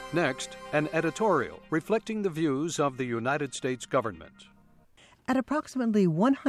Next, an editorial reflecting the views of the United States government. At approximately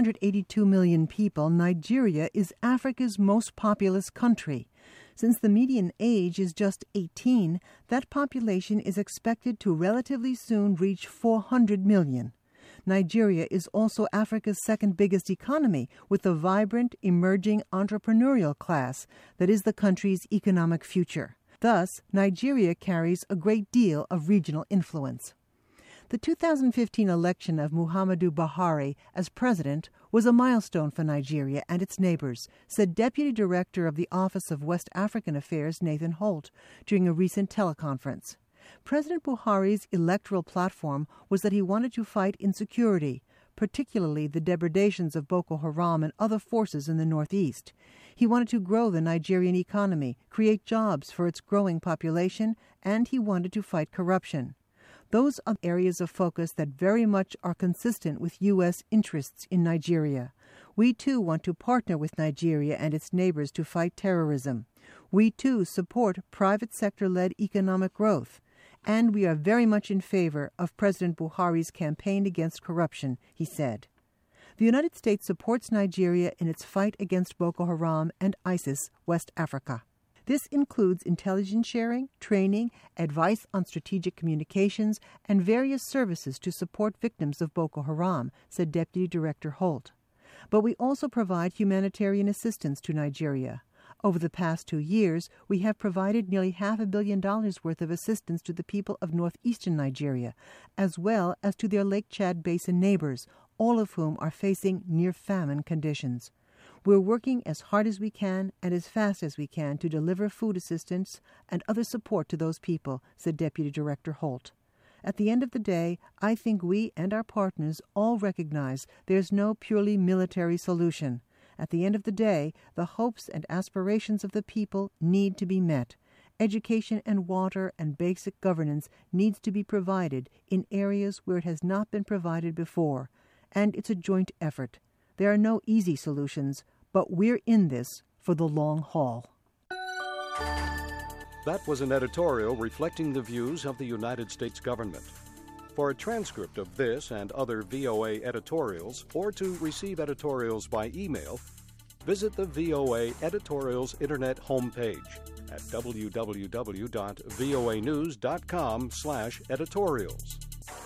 182 million people, Nigeria is Africa's most populous country. Since the median age is just 18, that population is expected to relatively soon reach 400 million. Nigeria is also Africa's second biggest economy, with a vibrant, emerging entrepreneurial class that is the country's economic future. Thus, Nigeria carries a great deal of regional influence. The 2015 election of Muhammadu Buhari as president was a milestone for Nigeria and its neighbors, said Deputy Director of the Office of West African Affairs Nathan Holt during a recent teleconference. President Buhari's electoral platform was that he wanted to fight insecurity, particularly the depredations of Boko Haram and other forces in the northeast. He wanted to grow the Nigerian economy, create jobs for its growing population, and he wanted to fight corruption. Those are areas of focus that very much are consistent with U.S. interests in Nigeria. We, too, want to partner with Nigeria and its neighbors to fight terrorism. We, too, support private sector-led economic growth. And we are very much in favor of President Buhari's campaign against corruption, he said. The United States supports Nigeria in its fight against Boko Haram and ISIS, West Africa. This includes intelligence sharing, training, advice on strategic communications, and various services to support victims of Boko Haram, said Deputy Director Holt. But we also provide humanitarian assistance to Nigeria. Over the past 2 years, we have provided nearly $500 million worth of assistance to the people of northeastern Nigeria, as well as to their Lake Chad Basin neighbors, all of whom are facing near-famine conditions. We're working as hard as we can and as fast as we can to deliver food assistance and other support to those people, said Deputy Director Holt. At the end of the day, I think we and our partners all recognize there's no purely military solution. At the end of the day, the hopes and aspirations of the people need to be met. Education and water and basic governance needs to be provided in areas where it has not been provided before. And it's a joint effort. There are no easy solutions, but we're in this for the long haul. That was an editorial reflecting the views of the United States government. For a transcript of this and other VOA editorials, or to receive editorials by email, visit the VOA Editorials Internet homepage at www.voanews.com/editorials.